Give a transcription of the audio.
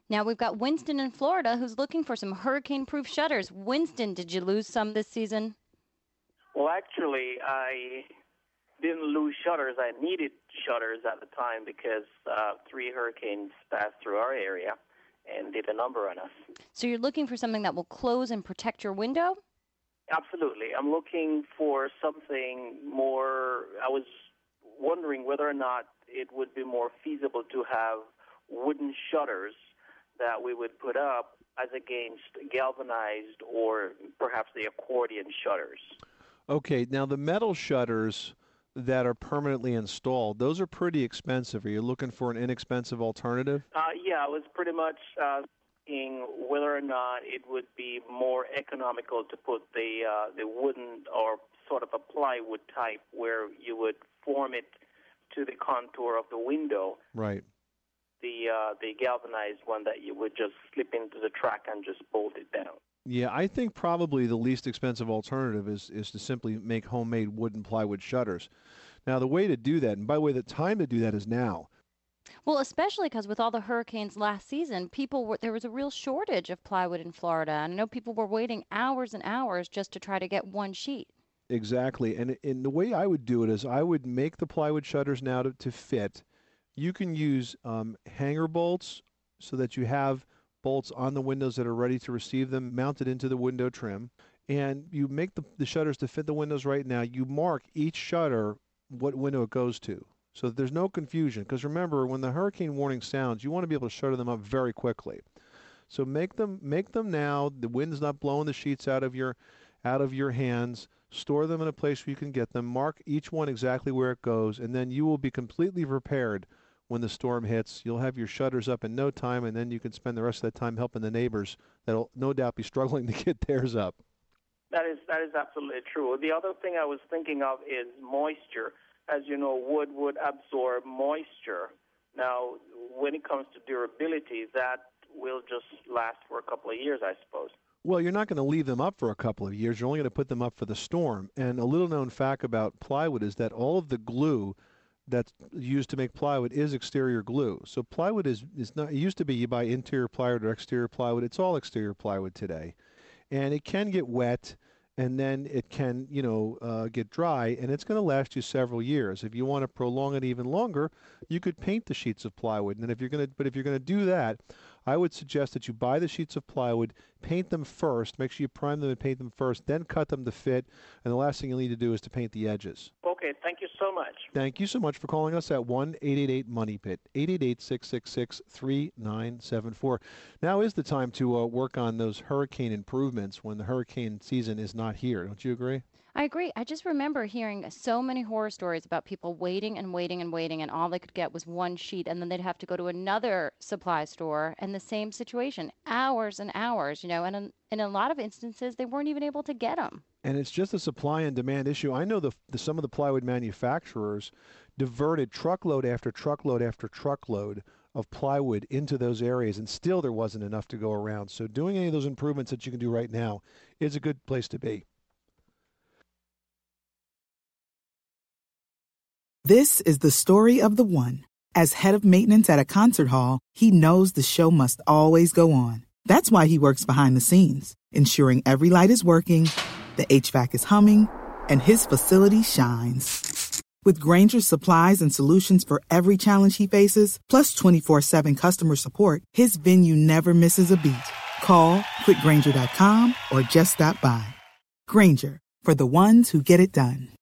Now we've got Winston in Florida who's looking for some hurricane-proof shutters. Winston, did you lose some this season? Well, actually, I didn't lose shutters. I needed shutters at the time because 3 hurricanes passed through our area and did a number on us. So you're looking for something that will close and protect your window? Absolutely. I'm looking for something more. I was wondering whether or not it would be more feasible to have wooden shutters that we would put up as against galvanized or perhaps the accordion shutters. Okay, now the metal shutters that are permanently installed, those are pretty expensive. Are you looking for an inexpensive alternative? Yeah, I was pretty much seeing whether or not it would be more economical to put the wooden or sort of a plywood type where you would form it to the contour of the window. Right. The galvanized one that you would just slip into the track and just bolt it down. Yeah, I think probably the least expensive alternative is to simply make homemade wooden plywood shutters. Now, the way to do that, and by the way, the time to do that is now. Well, especially because with all the hurricanes last season, there was a real shortage of plywood in Florida. And I know people were waiting hours and hours just to try to get one sheet. Exactly. And the way I would do it is I would make the plywood shutters now to fit. You can use hanger bolts so that you have bolts on the windows that are ready to receive them mounted into the window trim. And you make the shutters to fit the windows right now. You mark each shutter what window it goes to so that there's no confusion. Because remember, when the hurricane warning sounds, you want to be able to shutter them up very quickly. So make them now. The wind's not blowing the sheets out of your hands. Store them in a place where you can get them. Mark each one exactly where it goes, and then you will be completely prepared when the storm hits. You'll have your shutters up in no time, and then you can spend the rest of that time helping the neighbors that'll no doubt be struggling to get theirs up. That is absolutely true. The other thing I was thinking of is moisture. As you know, wood would absorb moisture. Now, when it comes to durability, that will just last for a couple of years, I suppose. Well, you're not going to leave them up for a couple of years. You're only going to put them up for the storm. And a little-known fact about plywood is that all of the glue that's used to make plywood is exterior glue. So plywood is not. It used to be you buy interior plywood or exterior plywood. It's all exterior plywood today, and it can get wet, and then it can get dry, and it's going to last you several years. If you want to prolong it even longer, you could paint the sheets of plywood. And if you're going to do that, I would suggest that you buy the sheets of plywood, paint them first, make sure you prime them and paint them first, then cut them to fit, and the last thing you'll need to do is to paint the edges. Okay, thank you so much. Thank you so much for calling us at 1-888-MONEY-PIT, 888-666-3974. Now is the time to work on those hurricane improvements when the hurricane season is not here. Don't you agree? I agree. I just remember hearing so many horror stories about people waiting and waiting and waiting, and all they could get was one sheet, and then they'd have to go to another supply store, and the same situation, hours and hours, and in a lot of instances, they weren't even able to get them. And it's just a supply and demand issue. I know some of the plywood manufacturers diverted truckload after truckload after truckload of plywood into those areas, and still there wasn't enough to go around. So doing any of those improvements that you can do right now is a good place to be. This is the story of the one. As head of maintenance at a concert hall, he knows the show must always go on. That's why he works behind the scenes, ensuring every light is working, the HVAC is humming, and his facility shines. With Grainger's supplies and solutions for every challenge he faces, plus 24/7 customer support, his venue never misses a beat. Call quickgrainger.com or just stop by. Grainger, for the ones who get it done.